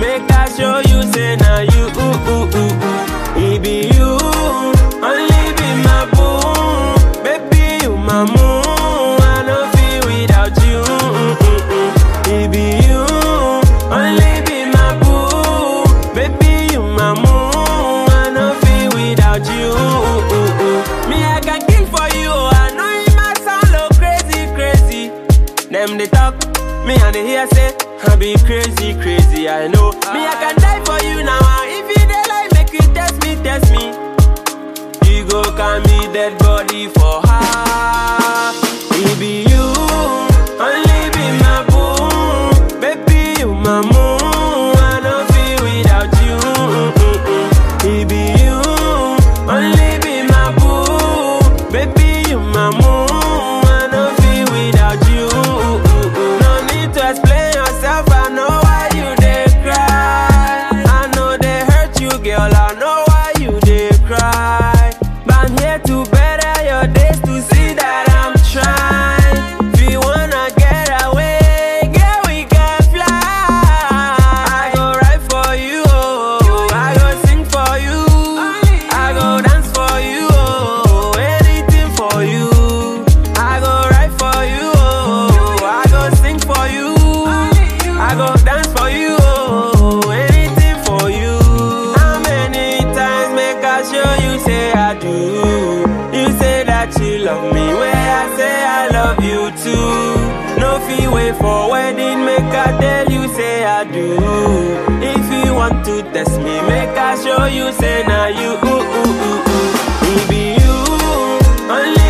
make I show you, say now you, it be you, only be my boo, baby you my moon, I no feel without you, it be you, only be my boo, baby you my moon, I no feel without you, me I can kill for you, I know it might sound low crazy, crazy, them they talk, me and they hear say, I be crazy, crazy, I know. Me, I can die for you now. If you dey like, make you test me. You go call me dead body for her. It be you, only be my boo. Baby, you my moon. I don't feel without you. It be you, only be my boo. Baby, you my moon. I don't feel without you. No need to explain yourself. I know why you dey cry. I know they hurt you, girl. I know why you dey cry. But I'm here to better your days, to see that I'm trying. If you wanna get away, girl, we can fly. I go ride for you, oh. I go sing for you. I go dance for you, oh. Anything for you. I go ride for you, oh. I go sing for you. I go dance for you, oh. Anything for you. How many times make I show you, say I do? You say that you love me, where I say I love you too. No fee wait for wedding, make I tell you, say I do. If you want to test me, make I show you, say now you, it be you, only